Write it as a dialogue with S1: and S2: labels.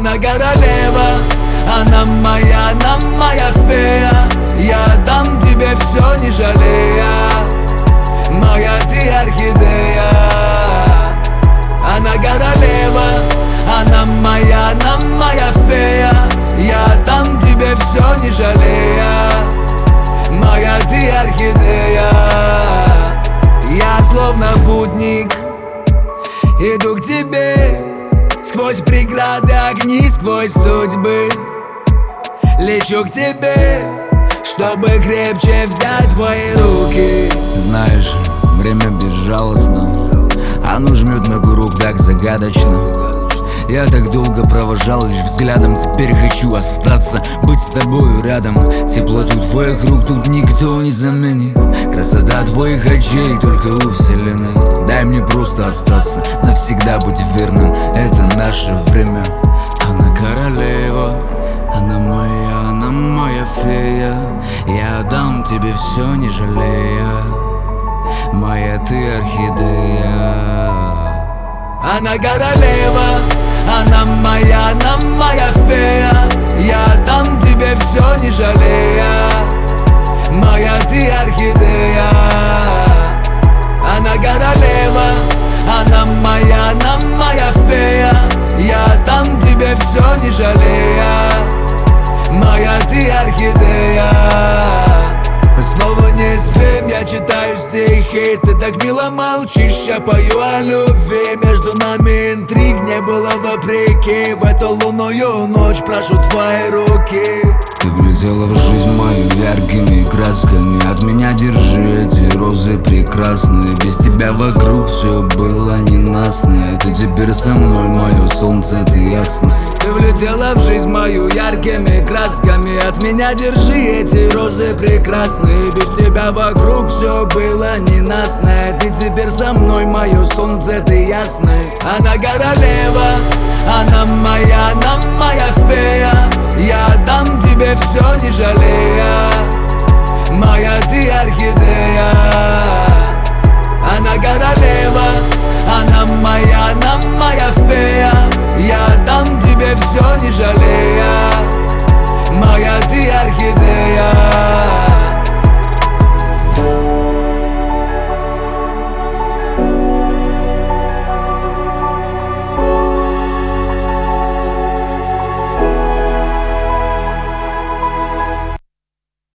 S1: Она королева, она моя фея. Я дам тебе все, не жалея. Моя ты орхидея. Она королева, она моя фея. Я дам тебе все, не жалея. Моя ты орхидея. Я словно путник, иду к тебе, сквозь преграды, огни, сквозь судьбы. Лечу к тебе, чтобы крепче взять твои руки.
S2: Знаешь, время безжалостно, оно жмет ногу рук так загадочно. Я так долго провожал лишь взглядом, теперь хочу остаться, быть с тобою рядом. Теплоту твоих рук тут никто не заменит. Красота твоих очей только у вселенной. Дай мне просто остаться, навсегда будь верным. Это наше время. Она королева, она моя фея. Я дам тебе все, не жалея. Моя ты орхидея.
S1: Она королева, она моя фея. Я дам тебе все, не жалея. Моя ты орхидея. Она королева, она моя фея. Я дам тебе все, не жалея. Моя ты орхидея. Мы снова не спим, я читаю стихи. Ты так мило молчишь, я пою о любви. Между нами интриг не было вопреки. В эту лунную ночь прошу твои руки.
S2: Ты влетела в жизнь мою яркими красками. От меня держи эти розы прекрасные. Без тебя вокруг все было ненастно. Ты теперь со мной, мое солнце, ты ясно.
S1: Ты влетела в жизнь мою яркими красками. От меня держи эти розы прекрасные. Без тебя вокруг все было ненастное. Ты теперь со мной, мое солнце, ты ясное. Она королева, она моя фея. Я дам тебе все, не жалея. Моя ты орхидея. Она королева, она моя фея. Я дам тебе все, не жалея. Моя ты орхидея.